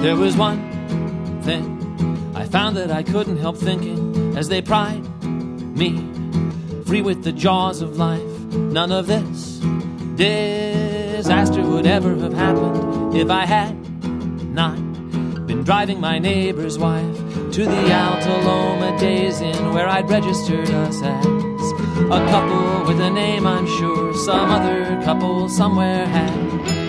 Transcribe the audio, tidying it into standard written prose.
There was one thing I found that I couldn't help thinking as they pried me free with the jaws of life. None of this disaster would ever have happened if I had not been driving my neighbor's wife to the Altaloma Days Inn, where I'd registered us as a couple with a name I'm sure some other couple somewhere had.